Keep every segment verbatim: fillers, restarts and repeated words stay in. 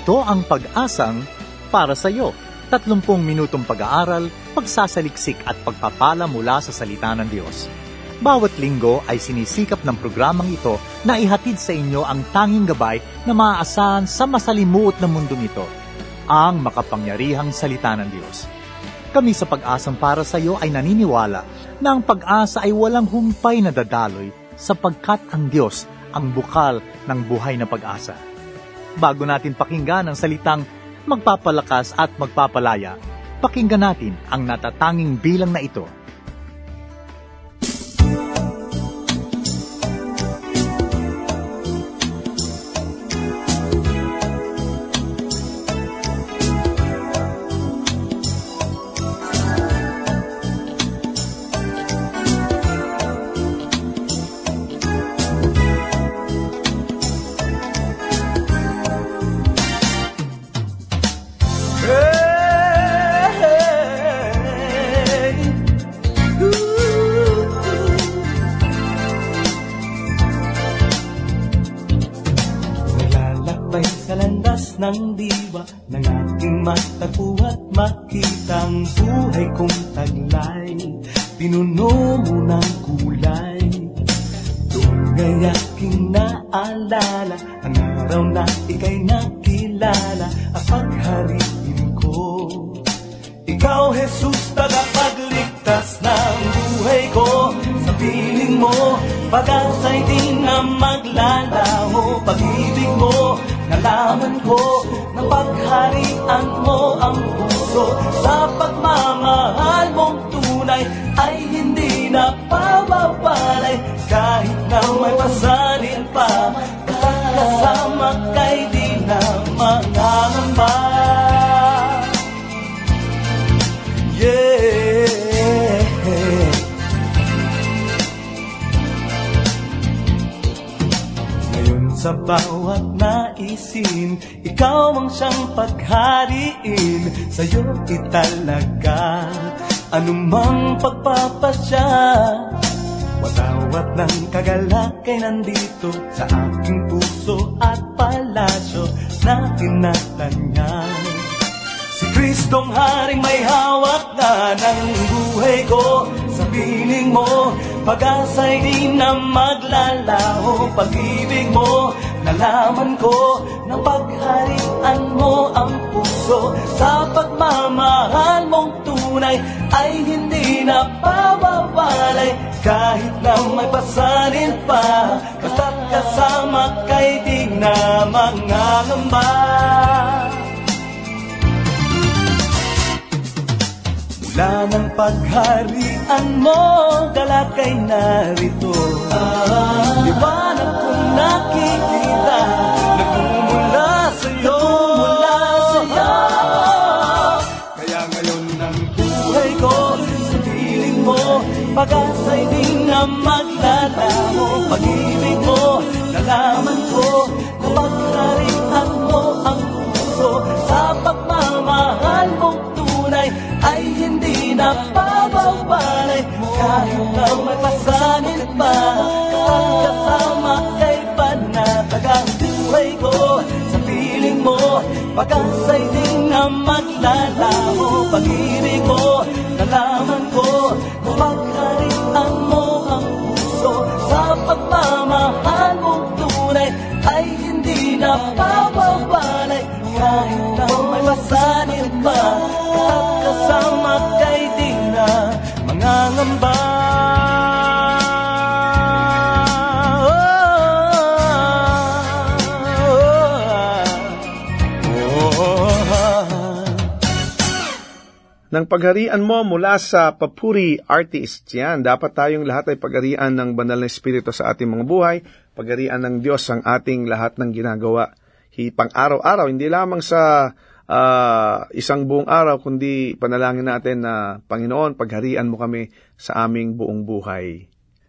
Ito ang Pag-asang para sa iyo. Tatlumpung minutong pag-aaral, pagsasaliksik at pagpapala mula sa salita ng Diyos. Bawat linggo ay sinisikap ng programang ito na ihatid sa inyo ang tanging gabay na maaasahan sa masalimuot na mundong ito, ang makapangyarihang salita ng Diyos. Kami sa Pag-asang para sa iyo ay naniniwala na ang pag-asa ay walang humpay na dadaloy sapagkat ang Diyos ang bukal ng buhay na pag-asa. Bago natin pakinggan ang salitang magpapalakas at magpapalaya, pakinggan natin ang natatanging bilang na ito. Ng diwa ng aking matagpo at makitang buhay kong taglay, pinuno mo ng kulay. Doon ngay aking naalala ang araw na ika'y nakilala at paghariin ko. Ikaw, Jesus, tagapagligtas ng buhay ko. Sa piling mo, pag-asa'y di na maglalaho. Pag-ibig mo, nalaman ko na pagharian mo ang puso. Sa pagmamahal mong tunay ay hindi na pababalay. Kahit na may pasanin pa, basta kasama kay di na mangangamba. Yeah. Ngayon sa bawat naisin, ikaw ang siyang paghariin. Sa'yo italaga anumang pagpapasya. Watawat ng kagalak ay nandito sa aking puso at palasyo na tinatanyag. Si Kristong Haring may hawak na ng buhay ko. Sa piling mo, pag-asa'y di na maglalaho. Pag-ibig mo, nalaman ko na pagharian mo ang puso. Sa pagmamahal mong tunay ay hindi na pababalay. Kahit na may pasanin pa, basta't kasama kay di na mangangamba. Mula ng pagharian mo, galakay narito. ah, Liwanag kong nakikita, nagmumula sa'yo, nagmumula sa'yo. Kaya ngayon ang buhay ko, sa piling mo, pag-asa'y di na maglalaho. Pag-ibig mo, nalaman ko, na pagharian mo ang puso. Sa pagmamahal mong tunay ay hindi na pababalay. Kahit na may pasanin pa, kapag kasama kay panatagang buhay ko. Sa piling mo, pag-asa'y di na maglalaho. Pag-ibig mo, nalaman ko, pagharian mo ang puso. Sa pagmamahal mong tunay ay hindi na pababalay. Kahit na may pasanin pa, kapag kasama kay di na mangangamba. Ng pagharian mo mula sa Papuri Artist. Yan, dapat tayong lahat ay pagharian ng banal na Espiritu sa ating mga buhay. Pagharian ng Diyos ang ating lahat ng ginagawa. Pang araw-araw, hindi lamang sa uh, isang buong araw, kundi panalangin natin na, Panginoon, pagharian mo kami sa aming buong buhay.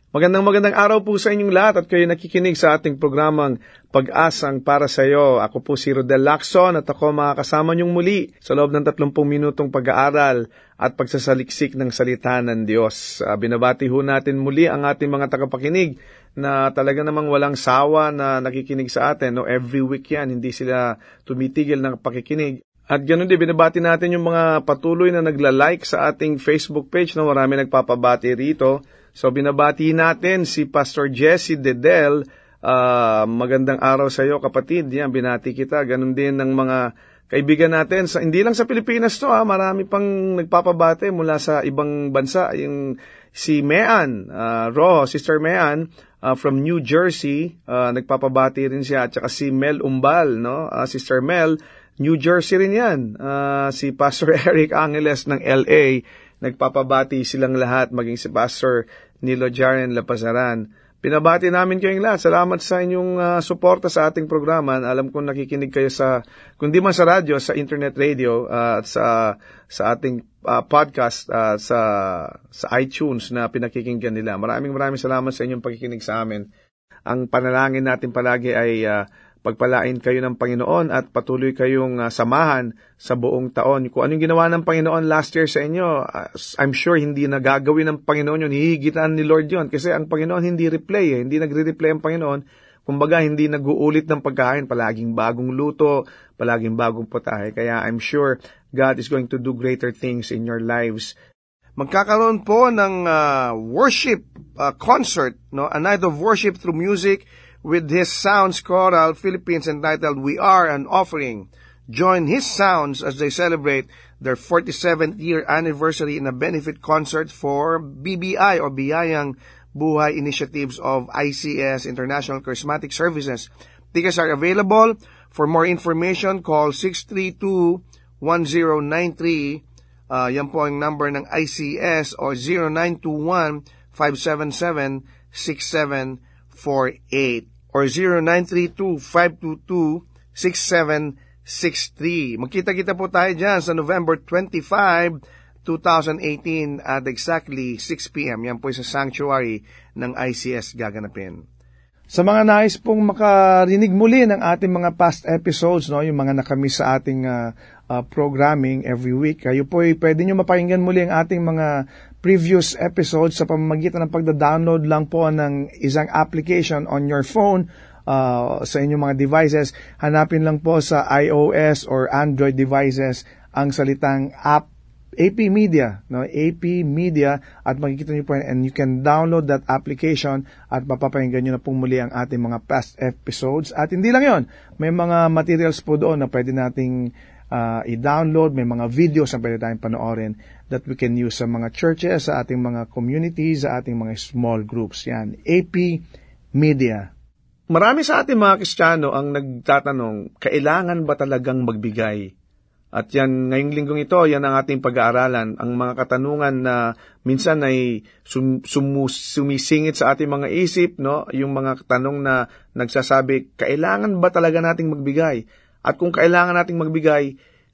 Magandang magandang araw po sa inyong lahat at kayo nakikinig sa ating programang Pag-asang para sa iyo. Ako po si Rodel Lacson at ako makakasama niyong muli sa loob ng tatlumpung minutong pag-aaral at pagsasaliksik ng salita ng Diyos. Uh, binabati ho natin muli ang ating mga tagapakinig na talaga namang walang sawa na nakikinig sa atin. No? Every week yan, hindi sila tumitigil ng pakikinig. At ganoon din, binabati natin yung mga patuloy na nagla-like sa ating Facebook page. No? Marami nagpapabati rito. So, binabati natin si Pastor Jesse Dedel. Uh, magandang araw sa iyo, kapatid. Yan, binati kita. Ganon din ng mga kaibigan natin. Sa, hindi lang sa Pilipinas to, ha. Marami pang nagpapabati mula sa ibang bansa. Yung si Mean, uh, Ro, Sister Mean, uh, from New Jersey. Uh, nagpapabati rin siya. At saka si Mel Umbal, no? Uh, Sister Mel, New Jersey rin yan. Uh, si Pastor Eric Angeles ng L A, nagpapabati silang lahat, maging si Pastor Nilo Jaren Lapazaran. Pinabati namin kayong lahat. Salamat sa inyong uh, suporta sa ating programa. Alam ko nakikinig kayo sa, kundi man sa radyo, sa internet radio, uh, at sa, sa ating uh, podcast, uh, sa, sa iTunes na pinakikinggan nila. Maraming maraming salamat sa inyong pagkikinig sa amin. Ang panalangin natin palagi ay uh, pagpalain kayo ng Panginoon at patuloy kayong uh, samahan sa buong taon. Kung anong ginawa ng Panginoon last year sa inyo, uh, I'm sure hindi na gagawin ng Panginoon yun. Hihigitan ni Lord yun. Kasi ang Panginoon hindi replay. Eh. Hindi nagre-replay ang Panginoon. Kumbaga, hindi nag-uulit ng pagkain. Palaging bagong luto, palaging bagong putahe. Kaya I'm sure God is going to do greater things in your lives. Magkakaroon po ng uh, worship uh, concert, no? A night of worship through music, with his Sounds Choral Philippines entitled We Are an Offering. Join his sounds as they celebrate their forty-seventh year anniversary in a benefit concert for B B I or Biyayang Buhay Initiatives of I C S, International Charismatic Services. Tickets are available. For more information, call six three two, one zero nine three. Uh, yan po ang number ng I C S o zero nine two one, five seven seven, six seven four eight or zero nine three two, five two two, six seven six three. Magkita-kita po tayo dyan sa November twenty-fifth, twenty eighteen at exactly six p.m. Yan po sa sanctuary ng I C S gaganapin. Sa mga nais pong makarinig muli ng ating mga past episodes, no, yung mga nakamiss sa ating uh, uh, programming every week, kayo po ay pwede nyo mapakinggan muli ang ating mga previous episodes sa pamamagitan ng pagda-download lang po ng isang application on your phone uh, sa inyong mga devices. Hanapin lang po sa iOS or Android devices ang salitang app A P Media, no? A P Media, at makikita niyo po and you can download that application at mapapakinggan niyo na pong muli ang ating mga past episodes. At hindi lang yon, may mga materials po doon na pwede nating uh, i-download, may mga videos na pwede tayong panoorin that we can use sa mga churches, sa ating mga communities, sa ating mga small groups. Yan, A P Media. Marami sa ating mga Kristiyano ang nagtatanong, kailangan ba talagang magbigay? At yan, ngayong linggong ito, yan ang ating pag-aaralan. Ang mga katanungan na minsan ay sum, sumus, sumisingit sa ating mga isip, no? Yung mga tanong na nagsasabi, kailangan ba talaga nating magbigay? At kung kailangan nating magbigay,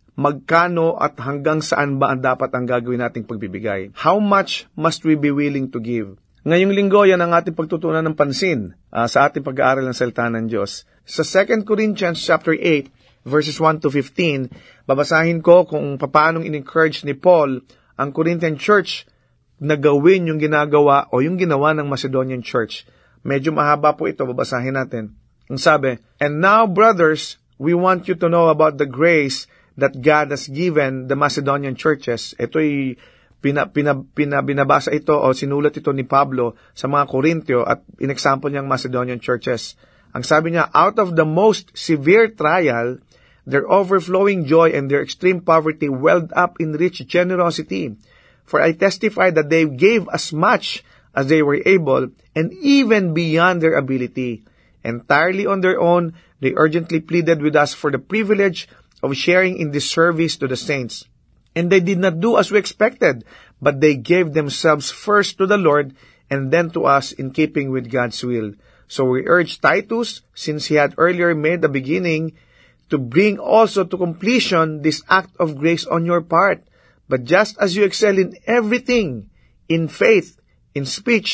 magkano at hanggang saan ba ang dapat ang gagawin nating pagbibigay? How much must we be willing to give? Ngayong linggo, yan ang ating pagtutunan ng pansin uh, sa ating pag-aaral ng salita ng Diyos. Sa Second Corinthians chapter eight, verses one to fifteen, babasahin ko kung paanong in-encourage ni Paul ang Corinthian church na gawin yung ginagawa o yung ginawa ng Macedonian church. Medyo mahaba po ito, babasahin natin. Ang sabi, "And now, brothers, we want you to know about the grace that God has given the Macedonian churches." Ito'y pina, pina, pina, binabasa ito o sinulat ito ni Pablo sa mga Korintyo at in-example niyang Macedonian churches. Ang sabi niya, "Out of the most severe trial, their overflowing joy and their extreme poverty welled up in rich generosity. For I testify that they gave as much as they were able, and even beyond their ability. Entirely on their own, they urgently pleaded with us for the privilege of sharing in this service to the saints. And they did not do as we expected, but they gave themselves first to the Lord, and then to us in keeping with God's will. So we urge Titus, since he had earlier made the beginning, to bring also to completion this act of grace on your part. But just as you excel in everything, in faith, in speech,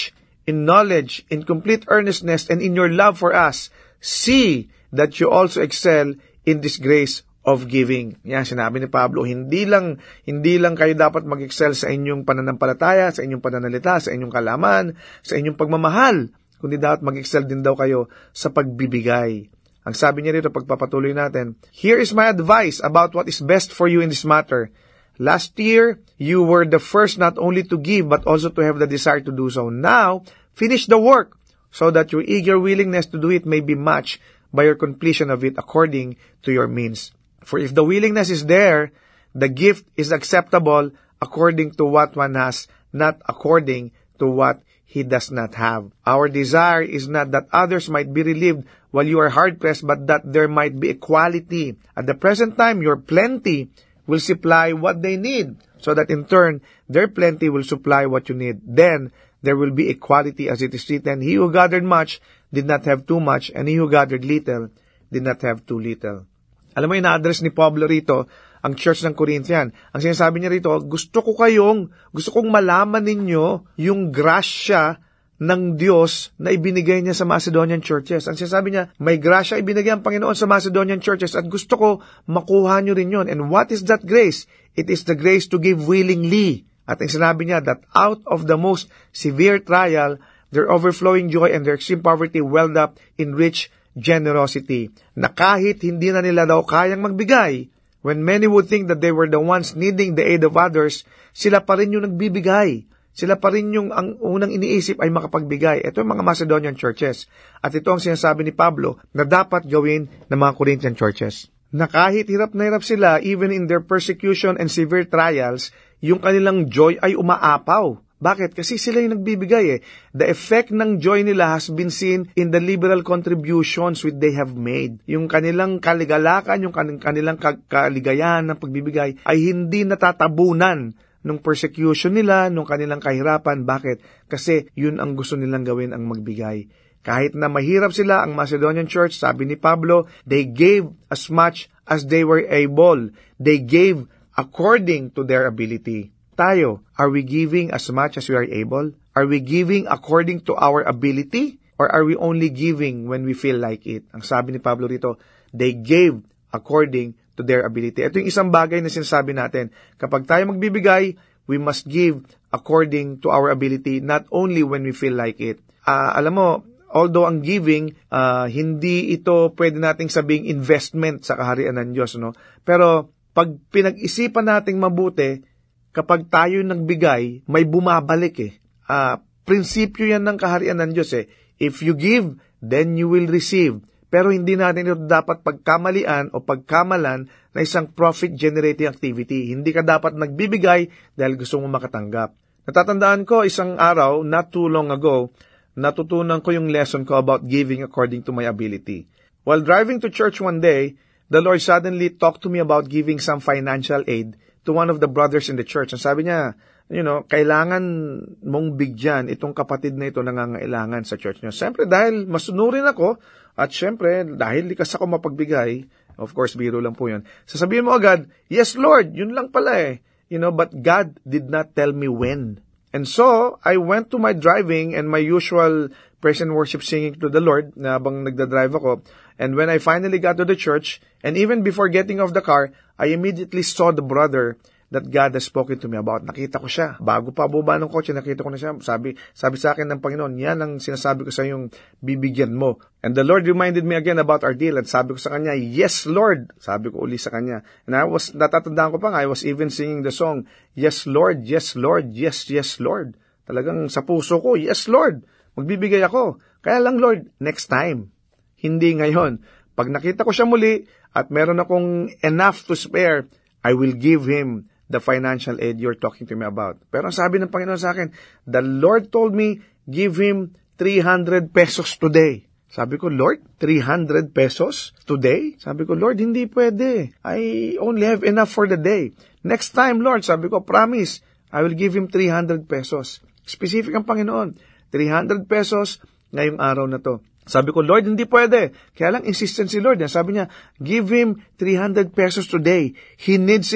in knowledge, in complete earnestness, and in your love for us, see that you also excel in this grace of giving. Yan, sinabi ni Pablo, hindi lang, hindi lang kayo dapat mag-excel sa inyong pananampalataya, sa inyong pananalita, sa inyong kalaman, sa inyong pagmamahal, kundi dapat mag-excel din daw kayo sa pagbibigay. Ang sabi niya rito, pagpapatuloy natin, here is my advice about what is best for you in this matter. Last year, you were the first not only to give, but also to have the desire to do so. Now, finish the work, so that your eager willingness to do it may be matched by your completion of it according to your means. For if the willingness is there, the gift is acceptable according to what one has, not according to what he does not have. Our desire is not that others might be relieved while you are hard-pressed, but that there might be equality. At the present time, your plenty will supply what they need, so that in turn, their plenty will supply what you need. Then, there will be equality, as it is written, he who gathered much did not have too much, and he who gathered little did not have too little. Alam mo, ina-address ni Pablo rito ang church ng Corinthian. Ang sinasabi niya rito, gusto ko kayong, gusto kong malaman ninyo yung grasya ng Diyos na ibinigay niya sa Macedonian churches. Ang sinasabi niya, may grasya ibinigay ang Panginoon sa Macedonian churches at gusto ko makuha nyo rin yun. And what is that grace? It is the grace to give willingly. At ang sinabi niya that out of the most severe trial, their overflowing joy and their extreme poverty welled up in rich generosity, na kahit hindi na nila daw kayang magbigay, when many would think that they were the ones needing the aid of others, sila pa rin yung nagbibigay. Sila pa rin yung ang unang iniisip ay makapagbigay. Ito yung mga Macedonian churches. At ito ang sinasabi ni Pablo na dapat gawin ng mga Corinthian churches. Na kahit hirap na hirap sila, even in their persecution and severe trials, yung kanilang joy ay umaapaw. Bakit? Kasi sila yung nagbibigay eh. The effect ng joy nila has been seen in the liberal contributions which they have made. Yung kanilang kaligalakan, yung kanilang kaligayahan ng pagbibigay ay hindi natatabunan nung persecution nila, nung kanilang kahirapan. Bakit? Kasi yun ang gusto nilang gawin, ang magbigay. Kahit na mahirap sila, ang Macedonian church, sabi ni Pablo, they gave as much as they were able. They gave according to their ability. Tayo, are we giving as much as we are able? Are we giving according to our ability? Or are we only giving when we feel like it? Ang sabi ni Pablo rito, they gave according to their ability. Ito yung isang bagay na sinasabi natin. Kapag tayo magbibigay, we must give according to our ability, not only when we feel like it. Uh, alam mo, although ang giving, uh, hindi ito pwede nating sabing investment sa kaharian ng Diyos, no? Pero pag pinag-isipan nating mabuti, kapag tayo nagbigay, may bumabalik eh. Uh, prinsipyo yan ng kaharian ng Diyos eh. If you give, then you will receive. Pero hindi natin ito dapat pagkamalian o pagkamalan na isang profit-generating activity. Hindi ka dapat nagbibigay dahil gusto mo makatanggap. Natatandaan ko, isang araw, not too long ago, natutunan ko yung lesson ko about giving according to my ability. While driving to church one day, the Lord suddenly talked to me about giving some financial aid to one of the brothers in the church. Ang sabi niya, you know, kailangan mong bigyan itong kapatid na ito nangangailangan sa church niyo. Siyempre, dahil masunurin ako, at siyempre, dahil likas ako mapagbigay, of course, biro lang po yun. Sasabihin mo agad, yes, Lord, yun lang pala eh. You know, but God did not tell me when. And so, I went to my driving and my usual praise and worship singing to the Lord na habang nagdadrive ako. And when I finally got to the church, and even before getting off the car, I immediately saw the brother that God has spoken to me about. Nakita ko siya. Bago pa bumaba ng kotse, nakita ko na siya. Sabi, sabi sa akin ng Panginoon, yan ang sinasabi ko sa yung bibigyan mo. And the Lord reminded me again about our deal. At sabi ko sa kanya, yes, Lord. Sabi ko uli sa kanya. And I was, natatandaan ko pa nga, I was even singing the song, yes, Lord, yes, Lord, yes, yes, Lord. Talagang sa puso ko, yes, Lord. Magbibigay ako. Kaya lang, Lord, next time. Hindi ngayon. Pag nakita ko siya muli, at meron akong enough to spare, I will give him the financial aid you're talking to me about. Pero ang sabi ng Panginoon sa akin, the Lord told me, give him three hundred pesos today. Sabi ko, Lord, three hundred pesos today? Sabi ko, Lord, hindi pwede. I only have enough for the day. Next time, Lord, sabi ko, promise, I will give him three hundred pesos. Specific ang Panginoon. three hundred pesos ngayong araw na to. Sabi ko, Lord, hindi pwede. Kaya lang insistent si Lord. Sabi niya, give him three hundred pesos today. He needs it.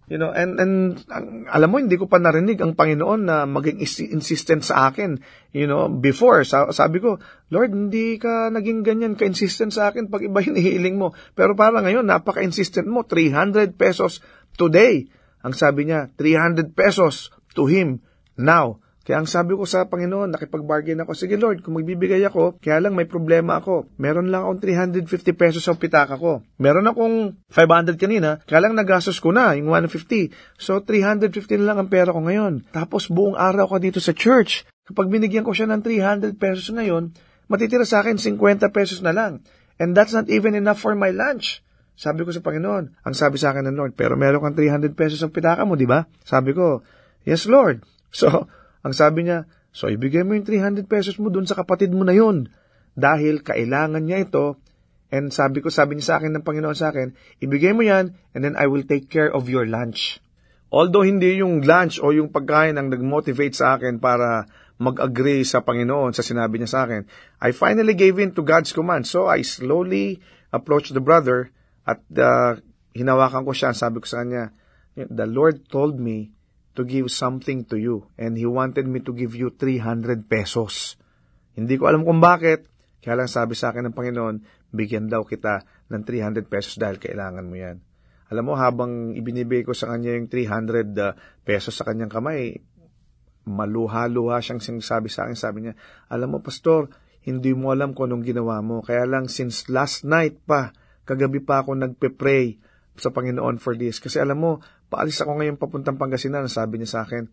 You know, and, and ang, alam mo, hindi ko pa narinig ang Panginoon na maging is- insistent sa akin. You know, before, sa, sabi ko, Lord, hindi ka naging ganyan ka-insistent sa akin pag iba hinihiling mo. Pero para ngayon, napaka-insistent mo, three hundred pesos today. Ang sabi niya, three hundred pesos to Him now. Kaya ang sabi ko sa Panginoon, nakipag-bargain ako, sige Lord, kung magbibigay ako, kaya lang may problema ako. Meron lang akong three hundred fifty pesos sa pitaka ko. Meron akong five hundred kanina, kaya lang nagastos ko na, yung one hundred fifty. So, three hundred fifty na lang ang pera ko ngayon. Tapos, buong araw ko dito sa church. Kapag binigyan ko siya ng three hundred pesos ngayon, matitira sa akin fifty pesos na lang. And that's not even enough for my lunch. Sabi ko sa Panginoon, ang sabi sa akin ng Lord, pero meron kang three hundred pesos sa pitaka mo, di ba? Sabi ko, yes Lord. So, ang sabi niya, so ibigay mo yung three hundred pesos mo dun sa kapatid mo na yun. Dahil kailangan niya ito. And sabi ko, sabi niya sa akin ng Panginoon sa akin, ibigay mo yan and then I will take care of your lunch. Although hindi yung lunch o yung pagkain ang nag-motivate sa akin para mag-agree sa Panginoon sa sinabi niya sa akin, I finally gave in to God's command. So I slowly approached the brother at uh, hinawakan ko siya. Sabi ko sa kanya, the Lord told me to give something to you. And He wanted me to give you three hundred pesos. Hindi ko alam kung bakit. Kaya lang sabi sa akin ng Panginoon, bigyan daw kita ng three hundred pesos dahil kailangan mo yan. Alam mo, habang ibinibigay ko sa kanya yung three hundred pesos sa kanyang kamay, maluha-luha siyang sinasabi sa akin. Sabi niya, alam mo, Pastor, hindi mo alam kung anong ginawa mo. Kaya lang, since last night pa, kagabi pa ako nagpe-pray sa Panginoon for this. Kasi alam mo, paalis ako ngayon papuntang Pangasinan, sabi niya sa akin.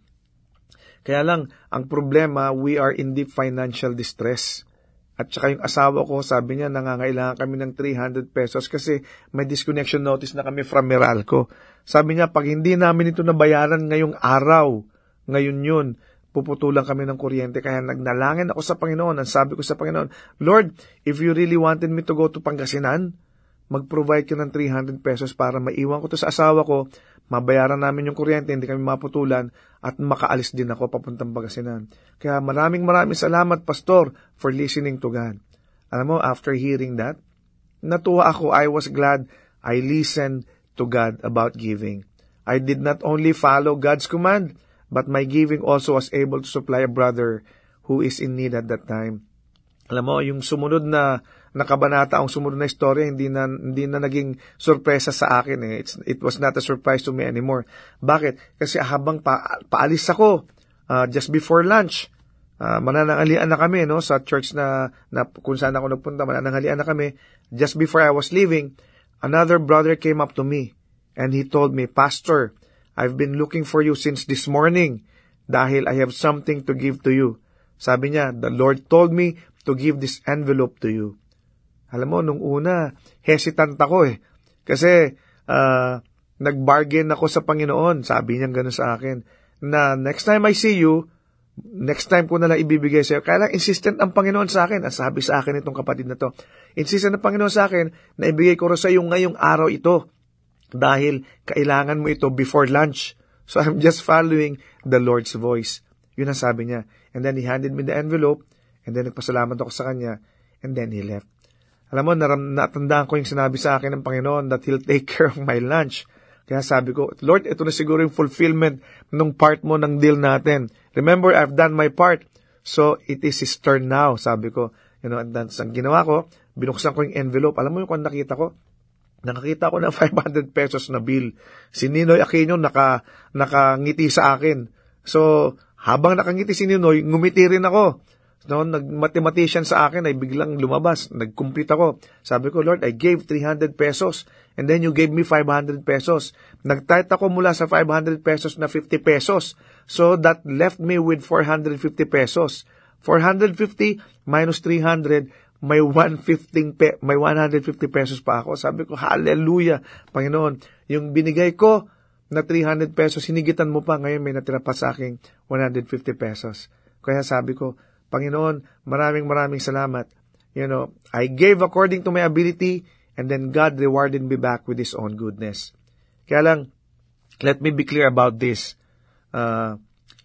Kaya lang, ang problema, we are in deep financial distress. At saka yung asawa ko, sabi niya, nangangailangan kami ng three hundred pesos kasi may disconnection notice na kami from Meralco. Sabi niya, pag hindi namin ito nabayaran ngayong araw, ngayon yun, puputulan kami ng kuryente. Kaya nagnalangin ako sa Panginoon. Ang sabi ko sa Panginoon, Lord, if you really wanted me to go to Pangasinan, mag-provide ka ng three hundred pesos para maiwan ko to sa asawa ko, mabayaran namin yung kuryente, hindi kami maputulan, at makaalis din ako papuntang Pangasinan. Kaya maraming maraming salamat, Pastor, for listening to God. Alam mo, after hearing that, natuwa ako. I was glad I listened to God about giving. I did not only follow God's command, but my giving also was able to supply a brother who is in need at that time. Alam mo, yung sumunod na nakabanata, ang sumunod na istorya, hindi na, hindi na naging sorpresa sa akin. Eh. It's, it was not a surprise to me anymore. Bakit? Kasi habang pa, paalis ako, uh, just before lunch, uh, mananangalian na kami, no, sa church na, na kung saan ako nagpunta, mananangalian na kami. Just before I was leaving, another brother came up to me, and he told me, Pastor, I've been looking for you since this morning, dahil I have something to give to you. Sabi niya, the Lord told me to give this envelope to you. Alam mo, nung una, hesitant ako eh. Kasi, uh, nag-bargain ako sa Panginoon. Sabi niya gano'n sa akin, na next time I see you, next time ko nalang ibibigay sa'yo. Kaya lang, insistent ang Panginoon sa akin. Ang sabi sa akin itong kapatid na to, insistent ang Panginoon sa akin na ibigay ko rin sa'yo ngayong araw ito. Dahil kailangan mo ito before lunch. So, I'm just following the Lord's voice. Yun ang sabi niya. And then, he handed me the envelope, and then nagpasalamat ako sa kanya, and then he left. Alam mo, naram, natandaan ko yung sinabi sa akin ng Panginoon that He'll take care of my lunch. Kaya sabi ko, Lord, ito na siguro yung fulfillment ng part mo ng deal natin. Remember, I've done my part. So, it is His turn now, sabi ko. You know, and then, ang ginawa ko, binuksan ko yung envelope. Alam mo yung kung nakita ko? Nakakita ko ng five hundred pesos na bill. Si Ninoy Aquino naka, nakangiti sa akin. So, habang nakangiti si Ninoy, ngumiti rin ako. No, nag-mathematician sa akin ay biglang lumabas. Nag-complete ako. Sabi ko, Lord, I gave three hundred pesos and then you gave me five hundred pesos. Nag-tithe ako mula sa five hundred pesos na fifty pesos. So that left me with four hundred fifty pesos. four hundred fifty minus three hundred, may one hundred fifty pe- may one hundred fifty pesos pa ako. Sabi ko, hallelujah, Panginoon. Yung binigay ko na three hundred pesos, hinigitan mo pa. Ngayon may natira pa sa akin one hundred fifty pesos. Kaya sabi ko, Panginoon, maraming maraming salamat. You know, I gave according to my ability, and then God rewarded me back with His own goodness. Kaya lang, let me be clear about this. Uh,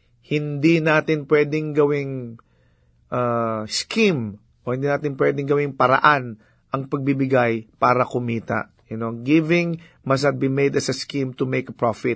hindi natin pwedeng gawing uh, scheme, o hindi natin pwedeng gawing paraan ang pagbibigay para kumita. You know, giving must not be made as a scheme to make a profit.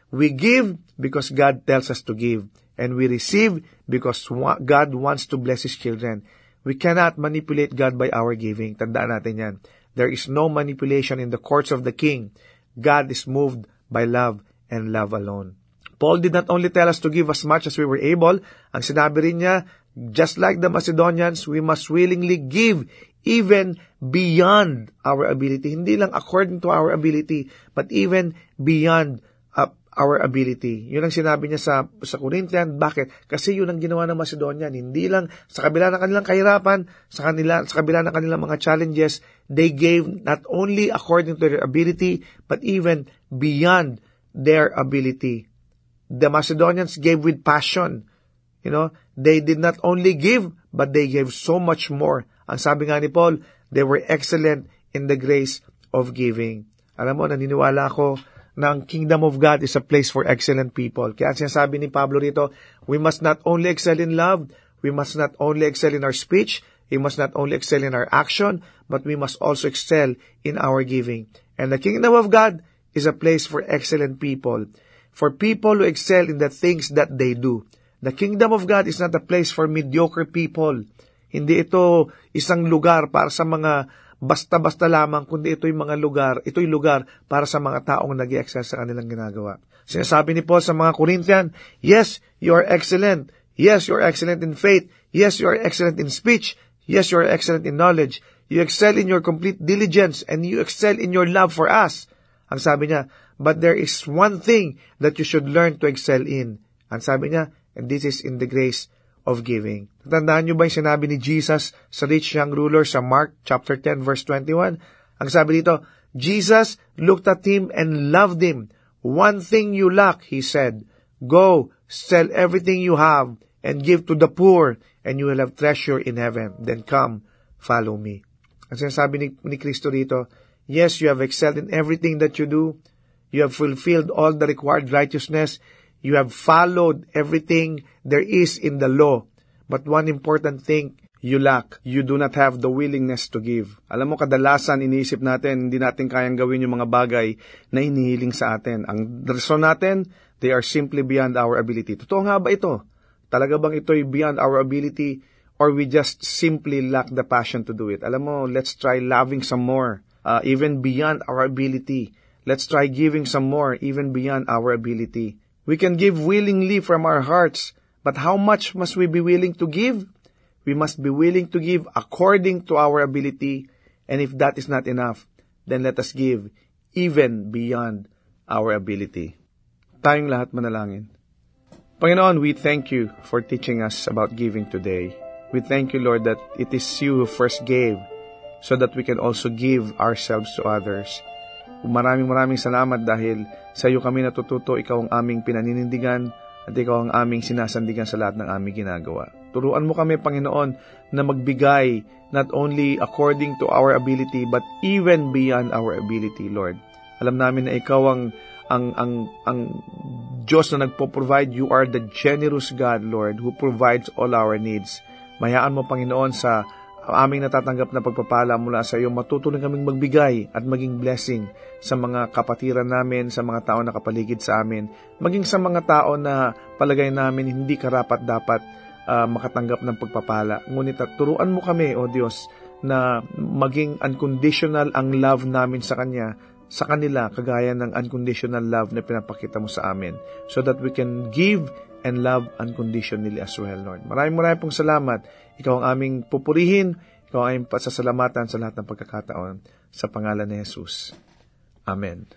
We give because God tells us to give. And we receive because God wants to bless His children. We cannot manipulate God by our giving. Tandaan natin yan. There is no manipulation in the courts of the King. God is moved by love and love alone. Paul did not only tell us to give as much as we were able. Ang sinabi rin niya, just like the Macedonians, we must willingly give even beyond our ability. Hindi lang according to our ability, but even beyond uh, our ability. Yun ang sinabi niya sa, sa Corinthian. Bakit? Kasi yun ang ginawa ng Macedonian. Hindi lang sa kabila ng kanilang kahirapan, sa, kanila, sa kabila ng kanilang mga challenges, they gave not only according to their ability, but even beyond their ability. The Macedonians gave with passion. You know, they did not only give, but they gave so much more. Ang sabi nga ni Paul, they were excellent in the grace of giving. Alam mo, naniniwala ako na ang kingdom of God is a place for excellent people. Kaya sinasabi ni Pablo rito, we must not only excel in love, we must not only excel in our speech, we must not only excel in our action, but we must also excel in our giving. And the kingdom of God is a place for excellent people, for people who excel in the things that they do. The kingdom of God is not a place for mediocre people. Hindi ito isang lugar para sa mga basta-basta lamang, kundi ito'y mga lugar, ito'y lugar para sa mga taong nag-i-excel sa kanilang ginagawa. Sinasabi ni Paul sa mga Corinthian, yes, you are excellent. Yes, you are excellent in faith. Yes, you are excellent in speech. Yes, you are excellent in knowledge. You excel in your complete diligence and you excel in your love for us. Ang sabi niya, but there is one thing that you should learn to excel in. Ang sabi niya, and this is in the grace of giving. Tandaan niyo ba yung sinabi ni Jesus sa rich young ruler sa Mark chapter ten verse twenty-one? Ang sabi dito, Jesus looked at him and loved him. One thing you lack, he said, go, sell everything you have and give to the poor and you will have treasure in heaven. Then come, follow me. Ang sinasabi ni, ni Kristo dito, yes, you have excelled in everything that you do. You have fulfilled all the required righteousness. You have followed everything there is in the law. But one important thing you lack, you do not have the willingness to give. Alam mo, kadalasan iniisip natin, hindi natin kayang gawin yung mga bagay na inihiling sa atin. Ang rason natin, they are simply beyond our ability. Totoo nga ba ito? Talaga bang ito'y beyond our ability or we just simply lack the passion to do it? Alam mo, let's try loving some more, uh, even beyond our ability. Let's try giving some more, even beyond our ability. We can give willingly from our hearts, but how much must we be willing to give? We must be willing to give according to our ability, and if that is not enough, then let us give even beyond our ability. Tayong lahat manalangin. Panginoon, we thank you for teaching us about giving today. We thank you, Lord, that it is you who first gave so that we can also give ourselves to others. Maraming maraming salamat dahil sa iyo kami natututo, ikaw ang aming pinaninindigan at ikaw ang aming sinasandigan sa lahat ng aming ginagawa. Turuan mo kami, Panginoon, na magbigay not only according to our ability but even beyond our ability, Lord. Alam namin na ikaw ang ang ang ang Diyos na nagpo-provide. You are the generous God, Lord, who provides all our needs. Mayaan mo, Panginoon, sa aming natatanggap na pagpapala mula sa iyo, matutunan kaming magbigay at maging blessing sa mga kapatiran namin, sa mga tao na kapaligid sa amin, maging sa mga tao na palagay namin hindi karapat-dapat uh, makatanggap ng pagpapala. Ngunit at turuan mo kami, O Diyos, na maging unconditional ang love namin sa Kanya, sa kanila, kagaya ng unconditional love na pinapakita mo sa amin, so that we can give and love unconditionally as well, Lord. Maraming maraming pong salamat. Ikaw ang aming pupurihin, ikaw ang aming pasasalamatan sa lahat ng pagkakataon. Sa pangalan ni Jesus. Amen.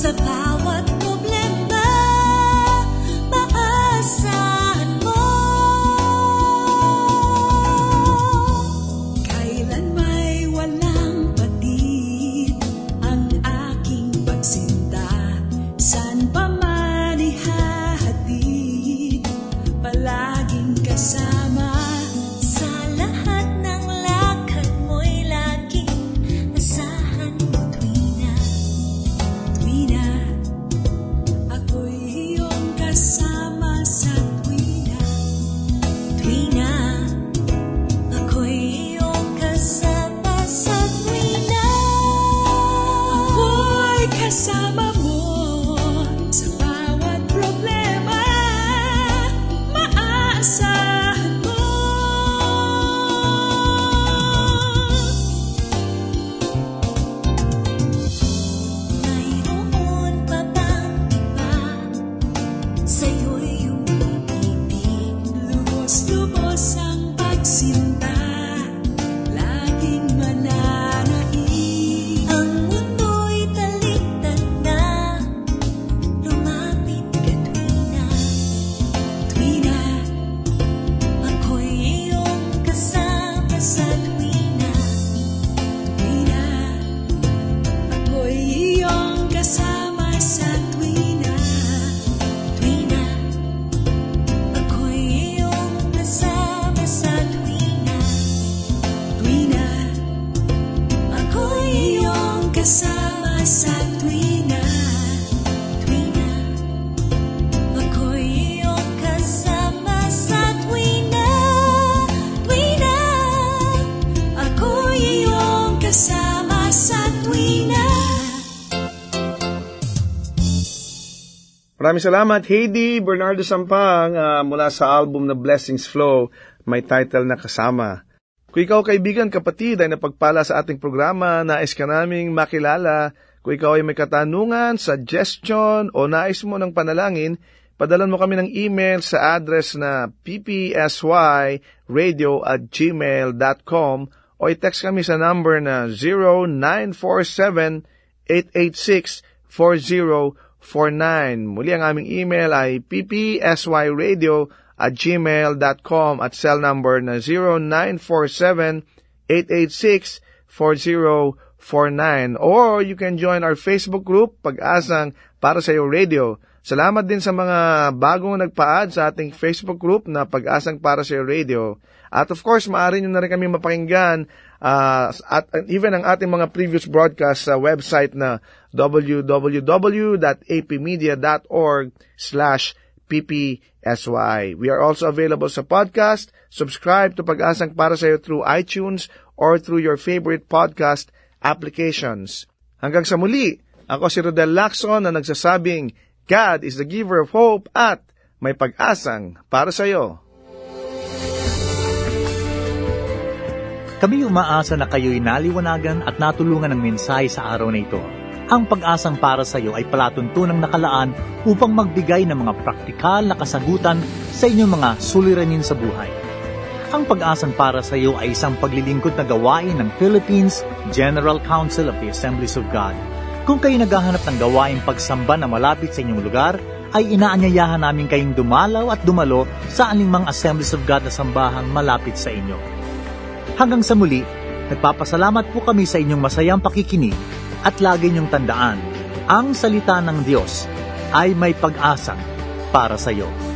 sa bawat problema, maasahan mo. Kailan may walang patid ang aking pagsinta, saan pa man ihahatid, palaging kasama. Sa lahat ng lakad mo'y laging asahan mo, tuwina. Tuwina, ako'y iyong kasama sa tuwina. Tuwina, ako'y iyong kasama sa tuwina. Ako'y kasama mo sa bawat problema, maasahan mo. Mayroon pa bang iba sa'yo'y umiibig? Lubos-lubos ang pagsinta, laging mananaig. Ang mundo'y talikdan na, lumapit ka, tuwina. Tuwina, ako'y iyong kasama sa tuwina. Tuwina, ako'y iyong kasama sa tuwina. Tuwina, ako'y iyong kasama sa tuwina. Tuwina, ako'y iyong kasama sa tuwina. Tuwina, ako'y iyong kasama sa tuwina. Tuwina, ako'y iyong kasama sa tuwina. Maraming salamat, Heidi Bernardo Sampang, ah, mula sa album na Blessings Flow, may title na Kasama. Kung ikaw, kaibigan, kapatid, ay napagpala sa ating programa, nais ka naming makilala. Kung ikaw ay may katanungan, suggestion, o nais mo ng panalangin, padalan mo kami ng email sa address na p p s y radio at gmail dot com o i-text kami sa number na zero nine four seven eight eight six four zero four nine. Muli ang aming email ay p p s y radio at gmail dot com at cell number na zero nine four seven eight eight six four zero four nine. Or you can join our Facebook group, Pag-asang Para Sa'yo Radio. Salamat din sa mga bagong nagpa-add sa ating Facebook group na Pag-asang Para Sa'yo Radio. At of course, maaari nyo na rin kami mapakinggan uh, at even ang ating mga previous broadcasts sa website na w w w dot a p media dot org slash p p s y. We are also available sa podcast. Subscribe to Pag-asang Para Sa'yo through iTunes or through your favorite podcast applications. Hanggang sa muli, ako si Rodel Lacson na nagsasabing, God is the giver of hope at may pag-asang para sa iyo. Kami umaasa na kayo'y naliwanagan at natulungan ng mensahe sa araw na ito. Ang Pag-asang Para sa iyo ay palatuntunang nakalaan upang magbigay ng mga praktikal na kasagutan sa inyong mga suliranin sa buhay. Ang Pag-asang Para sa iyo ay isang paglilingkod na gawain ng Philippines General Council of the Assemblies of God. Kung kayo naghahanap ng gawaing pagsamba na malapit sa inyong lugar, ay inaanyayahan namin kayong dumalaw at dumalo sa anumang Assemblies of God na sambahang malapit sa inyo. Hanggang sa muli, nagpapasalamat po kami sa inyong masayang pakikinig at lagi niyong tandaan, ang salita ng Diyos ay may pag-asa para sa iyo.